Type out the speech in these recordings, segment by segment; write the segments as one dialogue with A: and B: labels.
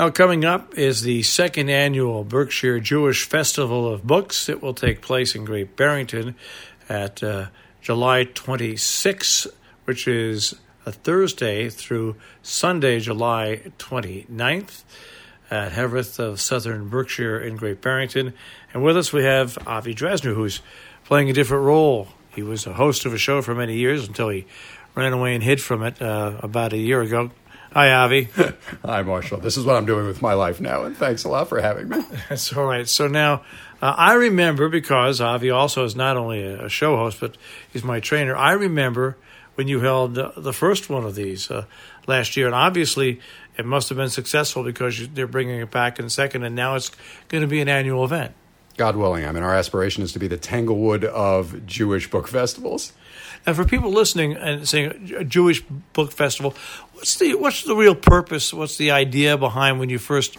A: Now, coming up is the second annual Berkshire Jewish Festival of Books. It will take place in Great Barrington at July 26th, which is a Thursday through Sunday, July 29th at Hevereth of Southern Berkshire in Great Barrington. And with us we have Avi Dresner, who's playing a different role. He was a host of a show for many years until he ran away and hid from it about a year ago. Hi, Avi.
B: Hi, Marshall. This is what I'm doing with my life now, and thanks a lot for having me.
A: That's all right. So now, I remember, because Avi also is not only a show host, but he's my trainer, I remember when you held the first one of these last year, and obviously it must have been successful because they're bringing it back in second, and now it's going to be an annual event.
B: God willing. I mean, our aspiration is to be the Tanglewood of Jewish book festivals.
A: And for people listening and saying a Jewish book festival, what's the real purpose? What's the idea behind when you first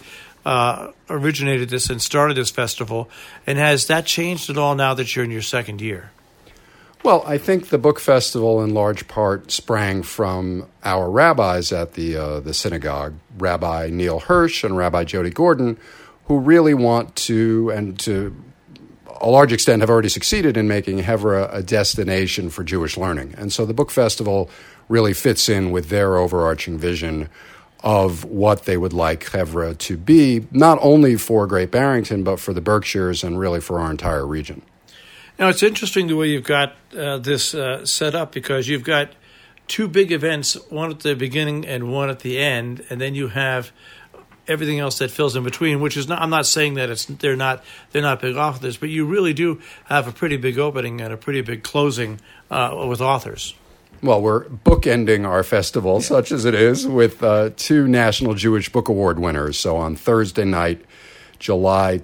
A: originated this and started this festival? And has that changed at all now that you're in your second year?
B: Well, I think the book festival in large part sprang from our rabbis at the synagogue, Rabbi Neil Hirsch and Rabbi Jody Gordon, who really want to, and to a large extent have already succeeded in making Hevra a destination for Jewish learning. And so the book festival really fits in with their overarching vision of what they would like Hevra to be, not only for Great Barrington, but for the Berkshires and really for our entire region.
A: Now, it's interesting the way you've got this set up, because you've got two big events, one at the beginning and one at the end, and then you have everything else that fills in between, which is not, I'm not saying that they're not big authors, but you really do have a pretty big opening and a pretty big closing with authors.
B: Well, we're bookending our festival, such as it is, with two National Jewish Book Award winners. So on Thursday night, July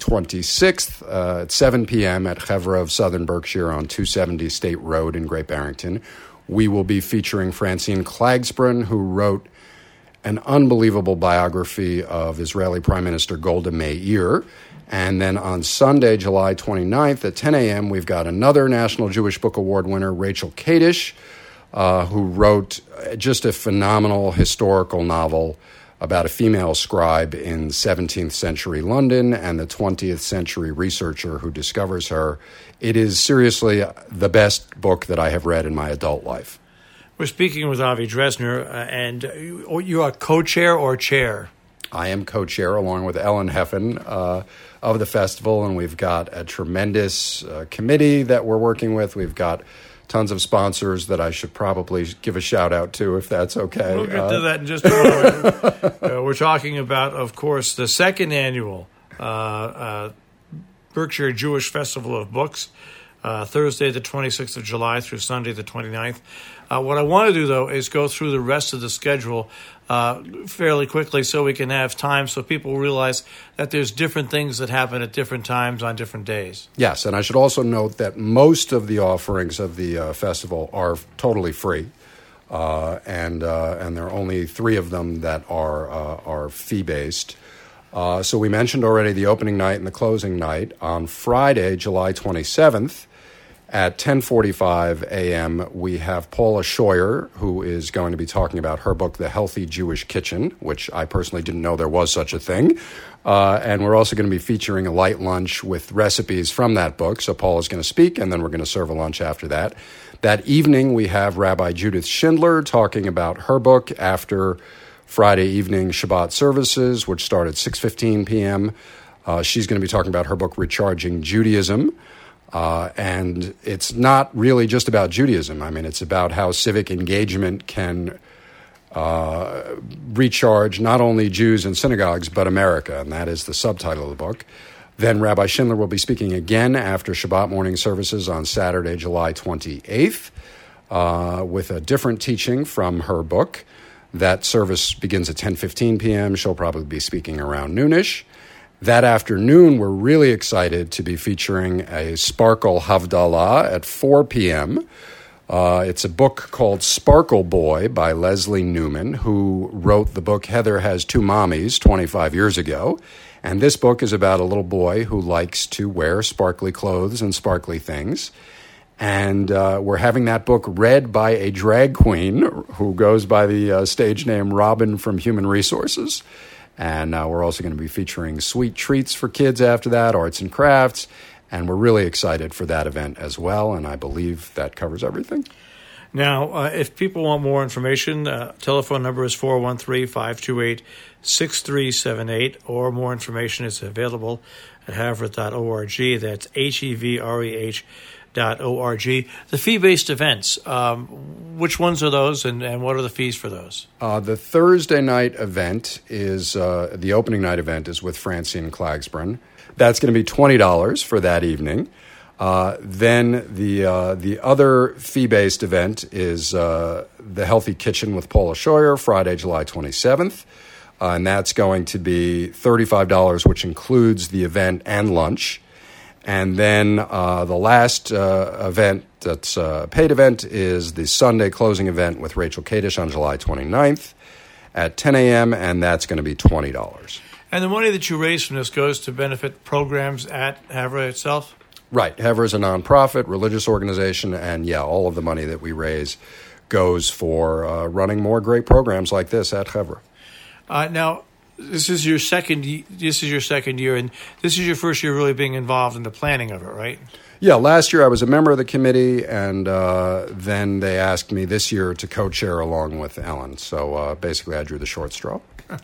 B: 26th at 7 p.m. at Hevra of Southern Berkshire on 270 State Road in Great Barrington, we will be featuring Francine Klagsbrun, who wrote an unbelievable biography of Israeli Prime Minister Golda Meir. And then on Sunday, July 29th at 10 a.m., we've got another National Jewish Book Award winner, Rachel Kadish, who wrote just a phenomenal historical novel about a female scribe in 17th century London and the 20th century researcher who discovers her. It is seriously the best book that I have read in my adult life.
A: We're speaking with Avi Dresner, and you are co-chair or chair?
B: I am co-chair along with Ellen Heffen of the festival, and we've got a tremendous committee that we're working with. We've got tons of sponsors that I should probably give a shout-out to, if that's okay.
A: We'll get to that in just a moment. We're talking about, of course, the second annual Berkshire Jewish Festival of Books, Thursday the 26th of July through Sunday the 29th. What I want to do, though, is go through the rest of the schedule fairly quickly so we can have time so people realize that there's different things that happen at different times on different days.
B: Yes, and I should also note that most of the offerings of the festival are totally free, and there are only 3 of them that are fee-based. So we mentioned already the opening night and the closing night. On Friday, July 27th, at 10:45 a.m., we have Paula Scheuer, who is going to be talking about her book, The Healthy Jewish Kitchen, which I personally didn't know there was such a thing. And we're also going to be featuring a light lunch with recipes from that book. So Paula's going to speak, and then we're going to serve a lunch after that. That evening, we have Rabbi Judith Schindler talking about her book after Friday evening Shabbat services, which start at 6:15 p.m. She's going to be talking about her book, Recharging Judaism. And it's not really just about Judaism. I mean, it's about how civic engagement can recharge not only Jews and synagogues, but America, and that is the subtitle of the book. Then Rabbi Schindler will be speaking again after Shabbat morning services on Saturday, July 28th, with a different teaching from her book. That service begins at 10:15 p.m. She'll probably be speaking around noonish. That afternoon, we're really excited to be featuring a Sparkle Havdalah at 4 p.m. It's a book called Sparkle Boy by Leslie Newman, who wrote the book Heather Has Two Mommies 25 years ago. And this book is about a little boy who likes to wear sparkly clothes and sparkly things. And we're having that book read by a drag queen who goes by the stage name Robin from Human Resources. And we're also going to be featuring sweet treats for kids after that, arts and crafts. And we're really excited for that event as well. And I believe that covers everything.
A: Now, if people want more information, telephone number is 413-528-6378, or more information is available at Havereth.org. That's HEVREH.org. The fee-based events, which ones are those, and what are the fees for those?
B: The Thursday night event is, the opening night event is with Francine Klagsbrun. That's going to be $20 for that evening. Then the other fee-based event is the Healthy Kitchen with Paula Scheuer, Friday, July 27th. And that's going to be $35, which includes the event and lunch. And then the last event that's a paid event is the Sunday closing event with Rachel Kadish on July 29th at 10 a.m., and that's going to be $20.
A: And the money that you raise from this goes to benefit programs at Havre itself?
B: Right. Havre is a nonprofit, religious organization, and all of the money that we raise goes for running more great programs like this at Havre.
A: Now, this is your second year, and this is your first year really being involved in the planning of it, right?
B: Yeah, last year I was a member of the committee, and then they asked me this year to co-chair along with Ellen. So basically I drew the short straw.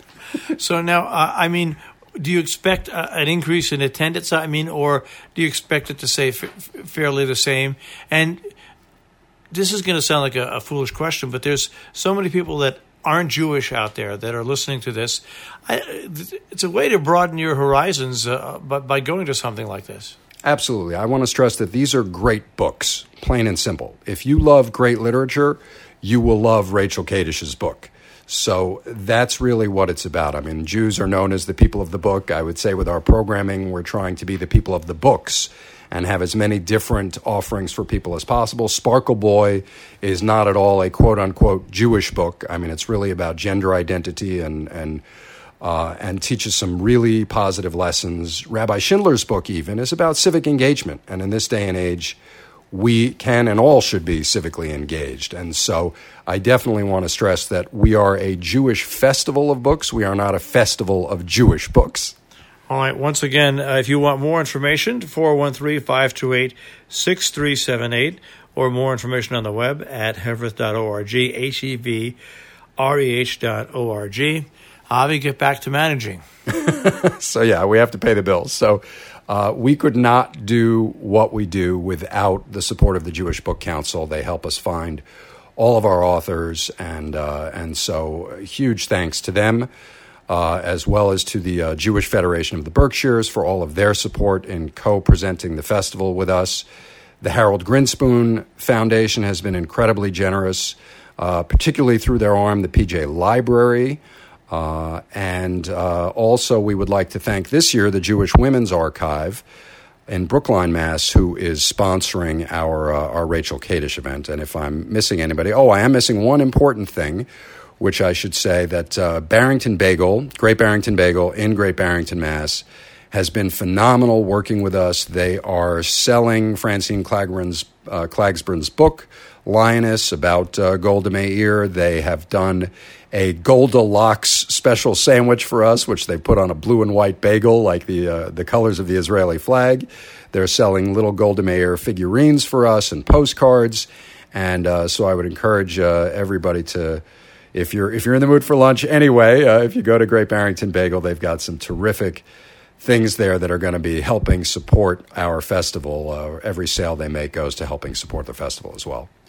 A: So now, do you expect an increase in attendance? Or do you expect it to stay fairly the same? And this is going to sound like a foolish question, but there's so many people that aren't Jewish out there that are listening to this. It's a way to broaden your horizons by going to something like this.
B: Absolutely. I want to stress that these are great books, plain and simple. If you love great literature, you will love Rachel Kadish's book. So that's really what it's about. Jews are known as the people of the book. I would say with our programming, we're trying to be the people of the books and have as many different offerings for people as possible. Sparkle Boy is not at all a quote-unquote Jewish book. It's really about gender identity and teaches some really positive lessons. Rabbi Schindler's book even is about civic engagement. And in this day and age, we can and all should be civically engaged. And so I definitely want to stress that we are a Jewish festival of books. We are not a festival of Jewish books.
A: All right. Once again, if you want more information, 413-528-6378, or more information on the web at Havereth.org, HEVREH.org. Avi, get back to managing.
B: So, we have to pay the bills. So we could not do what we do without the support of the Jewish Book Council. They help us find all of our authors, and so huge thanks to them, as well as to the Jewish Federation of the Berkshires for all of their support in co-presenting the festival with us. The Harold Grinspoon Foundation has been incredibly generous, particularly through their arm, the PJ Library. And also we would like to thank this year the Jewish Women's Archive in Brookline, Mass., who is sponsoring our Rachel Kadish event. And if I'm missing anybody, I am missing one important thing, which I should say that Barrington Bagel, Great Barrington Bagel in Great Barrington, Mass., has been phenomenal working with us. They are selling Francine Klagsbrun's book, Lioness, about Golda Meir. They have done a Golda Lox special sandwich for us, which they put on a blue and white bagel, like the colors of the Israeli flag. They're selling little Golda Meir figurines for us and postcards. And so I would encourage everybody to, if you're in the mood for lunch anyway, if you go to Great Barrington Bagel, they've got some terrific things there that are going to be helping support our festival. Every sale they make goes to helping support the festival as well.